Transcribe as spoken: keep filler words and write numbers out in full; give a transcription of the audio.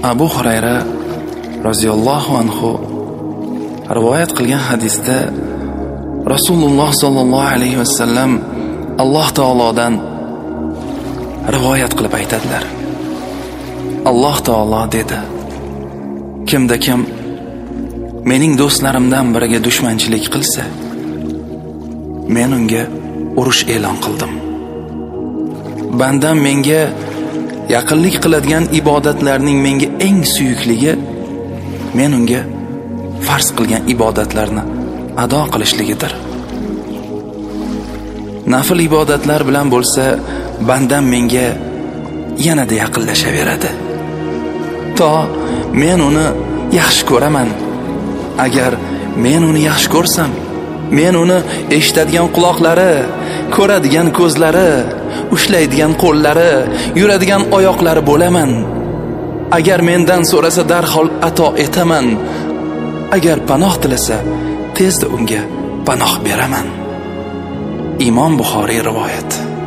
Abu Hurayra roziyallohu anhu rivoyat qilgan hadisda Rasululloh sallallohu alayhi vasallam Alloh taolodan rivoyat qilib aytadilar. Alloh taolo dedi: kimda kim mening do'stlarimdan biriga dushmanchilik qilsa, men unga urush e'lon qildim. Bandam menga yaqinlik qiladigan ibodatlarning menga eng suyukligi men unga farz qilgan ibodatlarni ado qilishligidir. Nafil ibodatlar bilan bo'lsa, bandam menga yanada yaqinlashaveradi. To men uni yaxshi ko'raman. Agar men uni yaxshi ko'rsam, men uni eshitadigan quloqlari, ko'radigan ko'zlari, ushlaydigan qo'llari, yuradigan oyoqlari bo'laman. Agar mendan so'rasa darhol ato etaman. Agar panoh tilasa, tezda unga panoh beraman. Imom Buxoriy rivoyat.